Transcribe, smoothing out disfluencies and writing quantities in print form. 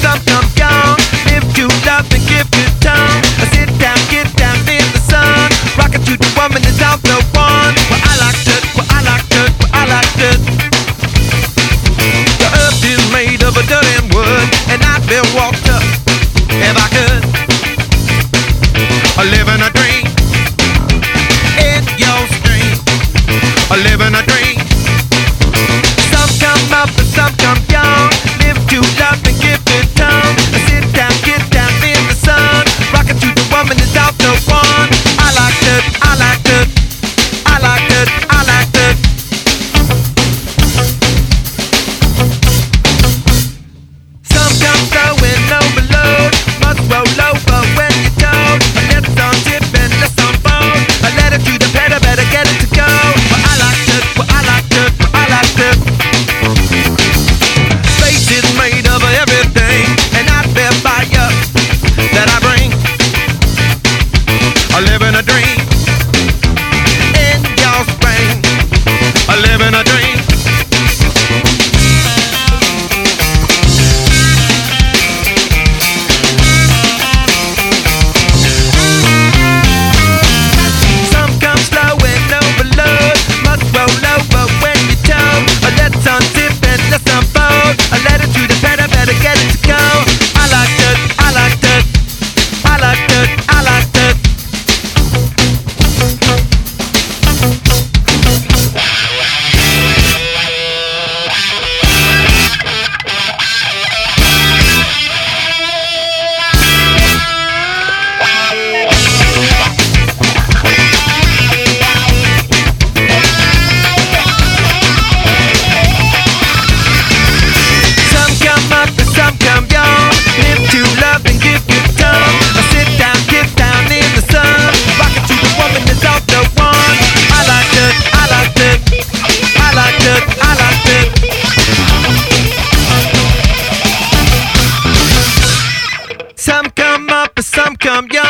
some come young. Live to love and give good tongue. Sit down, get down in the sun. Rockin' to the woman is out the one. Well, I like it, well, I like it, well, I like it. The earth is made of a dirt and wood, and I'd be walked up if I could. Living a dream in your stream. Living a dream. Some come up and some come young. Live to love and give good tongue. Sit down, get down in the sun. Rockin' to the woman is out the one. I like it, I like it, I like it, I like it. Some come throwing overload. Must roll over when you're told. Let's on tip and let's on fold. A letter to the pedal, better get it to go. Well, I like it, well, I like it, well, I like it. Space is made of everything, and I bear fire that I bring. I live in a dream in your spring. I live in a dream. Some come slow and overload. Must roll over when you're told. Let's untip and let's unfold. A letter to the pedal, better get it to go. I like it, I like it, I like it, I like it. Some come up and some come young. Live to love and give good tongue. Sit down, get down in the sun. Rockin' to the woman that's out the one. I like it, I like it, I like it, I like it. Some come up and some come young.